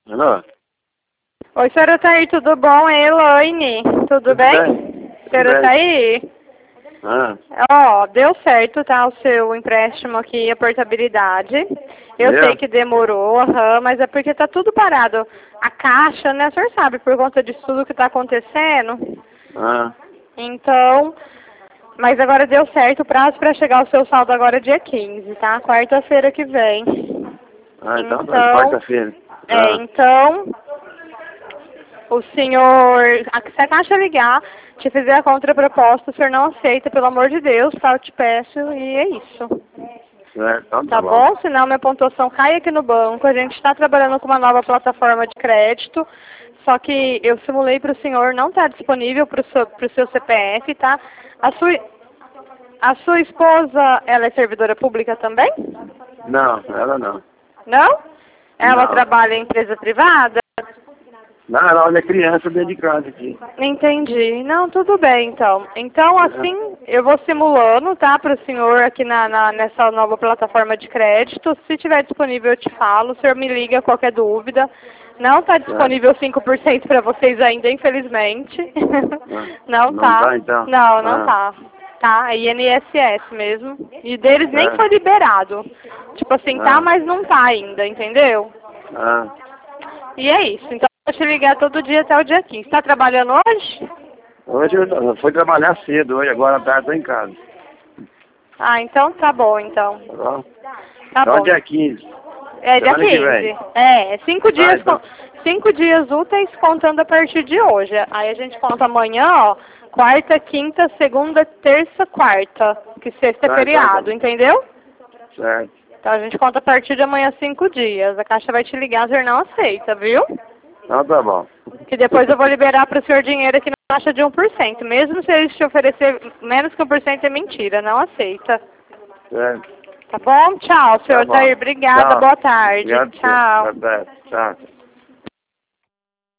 Alô? Oi, senhora Thaí, tudo bom? É Elaine, tudo bem? Senhora bem. Thaí? Ah, Ó, deu certo, tá, o seu empréstimo aqui, a portabilidade. Eu Deu? sei que demorou, mas é porque tá tudo parado. A caixa, né, o senhor sabe, por conta disso tudo que tá acontecendo. ah, Então, mas agora deu certo o prazo para chegar o seu saldo agora é dia 15, tá? Quarta-feira que vem. então tá, quarta-feira. Então, o senhor, se a Caixa ligar, te fizer a contraproposta, o senhor não aceita, pelo amor de Deus, tá? Eu te peço e é isso. Certo, então Tá bom? Senão minha pontuação cai aqui no banco. A gente está trabalhando com uma nova plataforma de crédito, só que eu simulei para o senhor, não está disponível para o seu CPF, tá? A sua esposa, ela é servidora pública também? Não, ela não. Não? Ela Não. trabalha em empresa privada? Não, ela é criança dentro de casa aqui. Entendi. Não, tudo bem, então. Então, assim, eu vou simulando, tá, para o senhor aqui nessa nova plataforma de crédito. Se tiver disponível, eu te falo. O senhor me liga qualquer dúvida. Não está disponível 5% para vocês ainda, infelizmente. Não Não tá. tá, então? Não tá. Tá, INSS mesmo. E deles nem foi liberado. Tipo assim, tá, mas não tá ainda, entendeu? E é isso. Então, eu vou te ligar todo dia até o dia 15. Está trabalhando hoje? Hoje eu fui trabalhar cedo, hoje agora à tarde tô em casa. Ah, então tá bom, então. Tá bom? Tá Então bom. dia 15. É dia Semana que 15. vem. É, 5 dias, Então. 5 dias úteis contando a partir de hoje. Aí a gente conta amanhã, ó, quarta, quinta, segunda, terça, quarta. Que sexta é feriado, entendeu? Certo. Então a gente conta a partir de amanhã 5 dias. A Caixa vai te ligar, o senhor não aceita, viu? Então tá bom. Que depois eu vou liberar para o senhor dinheiro aqui na taxa de 1%. Mesmo se eles te oferecer menos que 1% é mentira, não aceita. Certo. Tá bom? Tchau, senhor Jair. Obrigada, boa tarde. Obrigado. Tchau. Tchau.